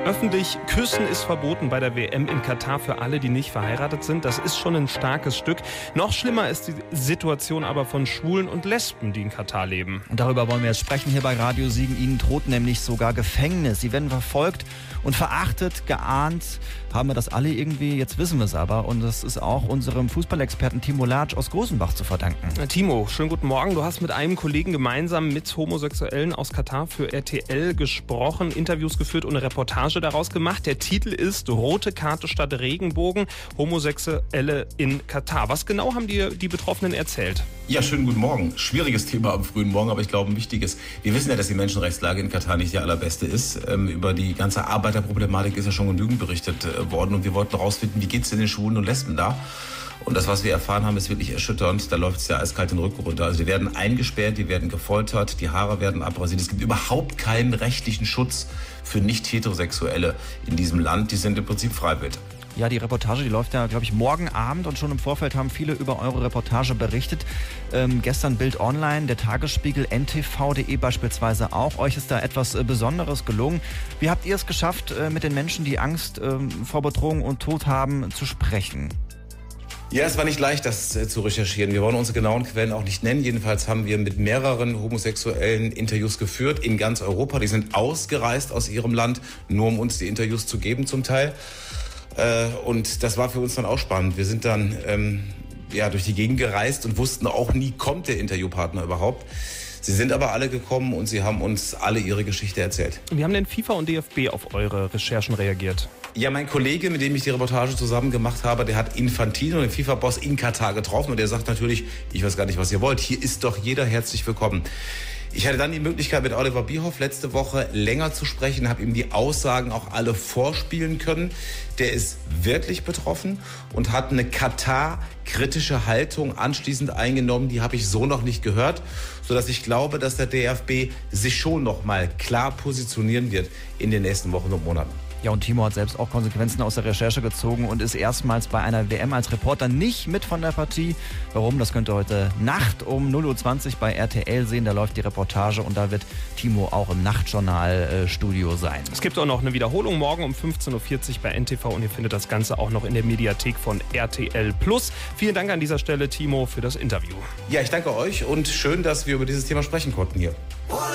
Öffentlich küssen ist verboten bei der WM in Katar für alle, die nicht verheiratet sind. Das ist schon ein starkes Stück. Noch schlimmer ist die Situation aber von Schwulen und Lesben, die in Katar leben. Und darüber wollen wir jetzt sprechen hier bei Radio Siegen. Ihnen droht nämlich sogar Gefängnis. Sie werden verfolgt und verachtet, geahnt. Haben wir das alle irgendwie? Jetzt wissen wir es aber. Und das ist auch unserem Fußballexperten Timo Latsch aus Großenbach zu verdanken. Timo, schönen guten Morgen. Du hast mit einem Kollegen gemeinsam mit Homosexuellen aus Katar für RTL gesprochen, Interviews geführt und eine Reportage daraus gemacht. Der Titel ist Rote Karte statt Regenbogen, Homosexuelle in Katar. Was genau haben dir die Betroffenen erzählt? Ja, schönen guten Morgen. Schwieriges Thema am frühen Morgen, aber ich glaube ein wichtiges. Wir wissen ja, dass die Menschenrechtslage in Katar nicht die allerbeste ist. Über die ganze Arbeiterproblematik ist ja schon genügend berichtet worden und wir wollten herausfinden, wie geht es denn den Schwulen und Lesben da? Und das, was wir erfahren haben, ist wirklich erschütternd. Da läuft es ja eiskalt den Rücken runter. Also die werden eingesperrt, die werden gefoltert, die Haare werden abrasiert. Es gibt überhaupt keinen rechtlichen Schutz für Nicht-Heterosexuelle in diesem Land. Die sind im Prinzip freiwillig. Ja, die Reportage, die läuft ja, glaube ich, morgen Abend und schon im Vorfeld haben viele über eure Reportage berichtet. Gestern Bild Online, der Tagesspiegel, ntv.de beispielsweise auch. Euch ist da etwas Besonderes gelungen. Wie habt ihr es geschafft, mit den Menschen, die Angst vor Bedrohung und Tod haben, zu sprechen? Ja, es war nicht leicht, das zu recherchieren. Wir wollen unsere genauen Quellen auch nicht nennen. Jedenfalls haben wir mit mehreren Homosexuellen Interviews geführt in ganz Europa. Die sind ausgereist aus ihrem Land, nur um uns die Interviews zu geben zum Teil. Und das war für uns dann auch spannend. Wir sind dann durch die Gegend gereist und wussten auch nie, kommt der Interviewpartner überhaupt. Sie sind aber alle gekommen und sie haben uns alle ihre Geschichte erzählt. Wie haben denn FIFA und DFB auf eure Recherchen reagiert? Ja, mein Kollege, mit dem ich die Reportage zusammen gemacht habe, der hat Infantino, den FIFA-Boss, in Katar getroffen. Und der sagt natürlich, ich weiß gar nicht, was ihr wollt. Hier ist doch jeder herzlich willkommen. Ich hatte dann die Möglichkeit, mit Oliver Bierhoff letzte Woche länger zu sprechen, habe ihm die Aussagen auch alle vorspielen können. Der ist wirklich betroffen und hat eine Katar-kritische Haltung anschließend eingenommen. Die habe ich so noch nicht gehört, sodass ich glaube, dass der DFB sich schon noch mal klar positionieren wird in den nächsten Wochen und Monaten. Ja, und Timo hat selbst auch Konsequenzen aus der Recherche gezogen und ist erstmals bei einer WM als Reporter nicht mit von der Partie. Warum? Das könnt ihr heute Nacht um 0:20 Uhr bei RTL sehen. Da läuft die Reportage und da wird Timo auch im Nachtjournal-Studio sein. Es gibt auch noch eine Wiederholung morgen um 15:40 Uhr bei NTV und ihr findet das Ganze auch noch in der Mediathek von RTL+. Vielen Dank an dieser Stelle, Timo, für das Interview. Ja, ich danke euch und schön, dass wir über dieses Thema sprechen konnten hier.